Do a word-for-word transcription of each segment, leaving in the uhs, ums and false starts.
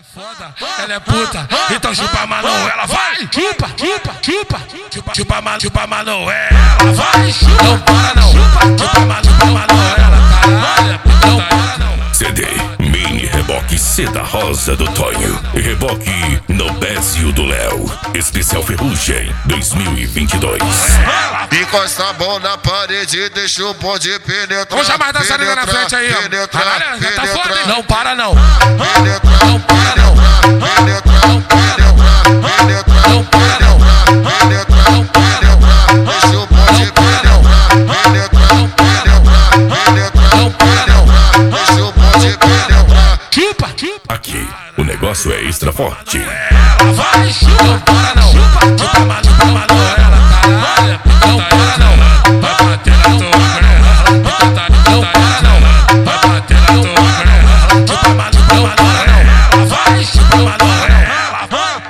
foda, ela é puta, então chupa Manoela, vai! Chupa, chupa, chupa, chupa, chupa, ma, chupa Manoela, vai! Não para não, chupa, ma, chupa Manoela, caralho, não para não. C D Mini Reboque Seda Rosa do Tonho e Reboque Nobésio do Léo. Especial Ferrugem dois mil e vinte e dois. Encosta a mão na parede, deixa o bonde penetrar. Vamos chamar a dançarina na frente aí, ó. Caralho, já tá foda, hein? Não para não. Penetrar, Não para não. penetrar, penetrar, penetrar, Não para não. penetrar, penetrar, deixa o bonde penetrar, penetrar, penetrar, penetrar, penetrar, deixa o bonde penetrar. Chupa, chupa. Aqui, o negócio é extra forte. Vai, chupa, não para não. Chupa, ma, chupa Manoela, caralho, não para não. Vai bater na tua grela, não para não. Vai bater na tua grela, chupa, ma, chupa Manoela, vai, chupa Manoela.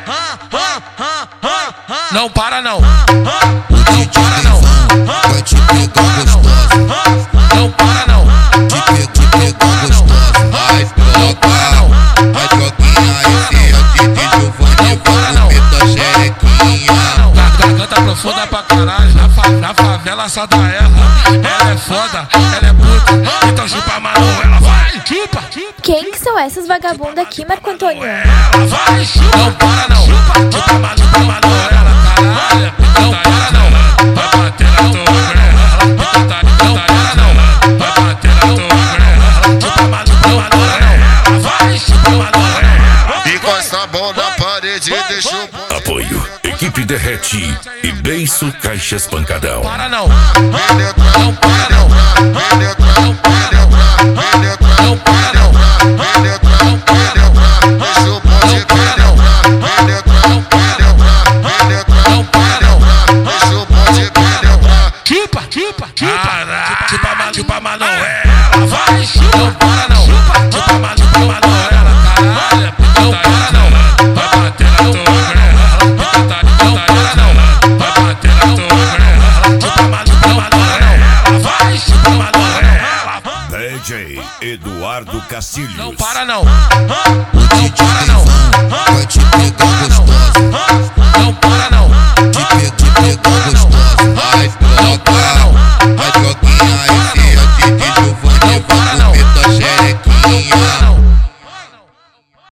Não para não. O D J Devão vai te pegar gostoso. Não para não. Te pega, te pegar gostoso. Vai troca, vai troquinha. Esse é o D J Giovanni, vai comer tua xerequinha. Na garganta profunda pra caralho, na, fa na favela só dá ela. Ela é foda, ela é puta, então chupa Manoela, vai, chupa. Quem que são essas vagabundas aqui, Marco Antônio? Ela vai, chupa, não para não. Chupa, ma, chupa Manoela, caralho, não para não. Vai bater na tua grela, não para não. Vai bater na tua grela, chupa, ma, chupa Manoela, vai, chupa Manoela. Encosta a mão na parede, deixa o bonde Apoio Equipe Derrete e Beiço Caixas Pancadão. Para não. penetrar, Não para não. penetrar, penetrar, penetrar, Não para não. penetrar, penetrar, deixa o bonde penetrar, penetrar, penetrar, penetrar, penetrar, deixa o bonde penetrar. Chupa, chupa, chupa, chupa, ma, chupa Manoela, vai, chupa, não para não. Chupa, ma, chupa Manoela, caralho, não para não. Vai bater na tua grela, não para não. Vai bater na tua grela, chupa, ma, chupa Manoela, vai, chupa Manoela. D J Eduardo Castilhos. Não para não. O D J